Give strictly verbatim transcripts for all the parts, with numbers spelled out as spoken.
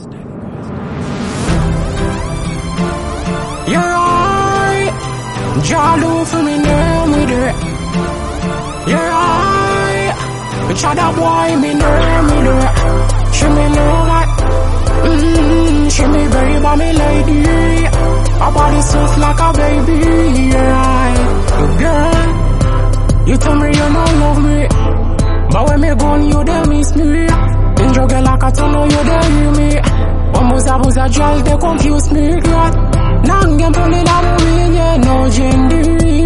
You're right. Jalu for me name with it. You're right. Which other boy me name with it. She me know that. Mmm, she me baby, me lady. Her body soft like a baby. You're right. Girl, you tell me you don't love me, but when me gone you dey miss me. In juggle like a tunnel you dey hear me. Almost a buzz a gel they confuse me, girl. Nangem pulling out of me, yeah, no gender.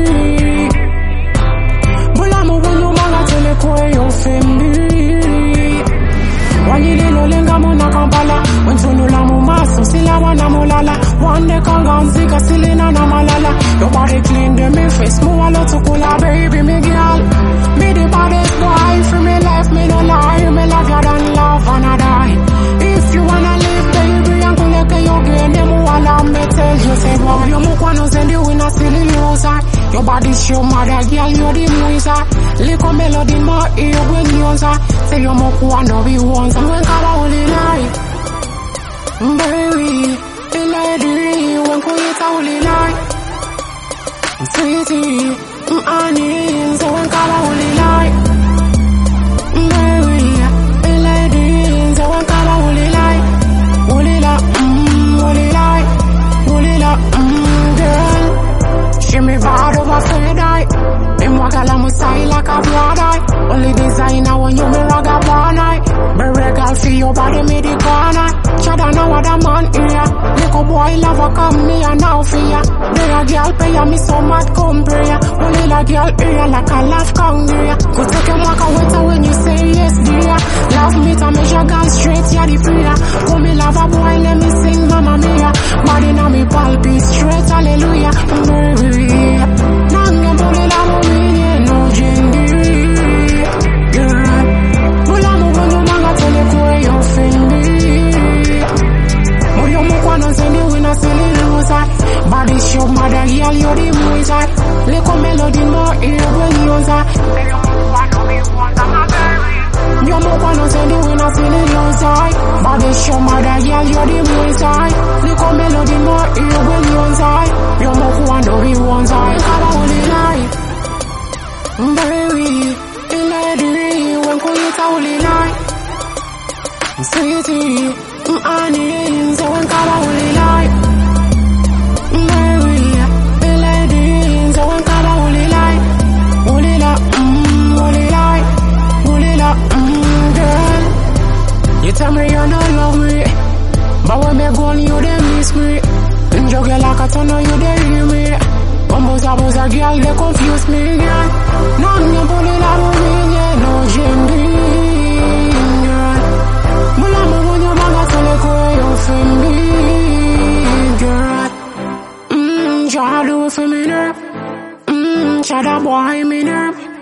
Bulamu when you manga tell you kwe you fembi. Wanyili no lenga muna kampala. When tunu la mu maso sila wana mulala. One day kanga mzika silina na malala. Your body clean de me face mu a lot to kula baby me girl. Me the baddest boy for me life me no lie. Me love you than love and I die. If you wanna live baby and kuleke yo gene mu wala me tell you say boy you mu kwano zendi wina silly loser. Your body show mother girl you the muiza. Liko melody mo iyo when you say you mu kwano be once. When kaba uli lie baby the lady when kuyita uli lie sweetie honey so when kaba uli lie baby the lady so when kaba uli lie uli la mm uli lie uli la mm girl she me bad over say die me mwagala musai like a blood eye. Only designer when you me raga banai. Me regal for your body me the corner. Chada know what a man here. Little boy love a come me and now for ya. They a girl pay ya me so mad come prayer. Only la girl here like a laugh congrea. Go take your mark waiter when you say yes dear. Love me to measure girl straight ya the freer. Oh me love a boy let me sing mamma mia. Body now me palpi straight hallelujah. Baby nangem puli la mo me yeah, no gender. Girl bulamu bunu manga tell you kwe you fendi. Moyo mu kwano zendi wina silly loser. Body show mother girl you the muiza. Liko melody mo ear when you say you mu kwano me want my baby. Yo mu kwano zendi wina silly loser. Body show mother girl you the muiza. Liko melody mo ear when you say you mu kwano me want my kaba uli lie baby the lady when kuyita uli lie sweetie honey so when kaba uli lie baby the lady so when kaba uli lie uli la mm uli lie uli la mm girl you tell me you don't love me, but when me gone you dey miss me. In juggle like a tunnel you dey hear me. Almost a buzz a girl they confuse me girl. Nangem pulling out of me yeah, no gender. Girl bulamu when you manga tell you kwe you fembi. Girl mmm jalu for me nerve. Mmm chada boy me nerve.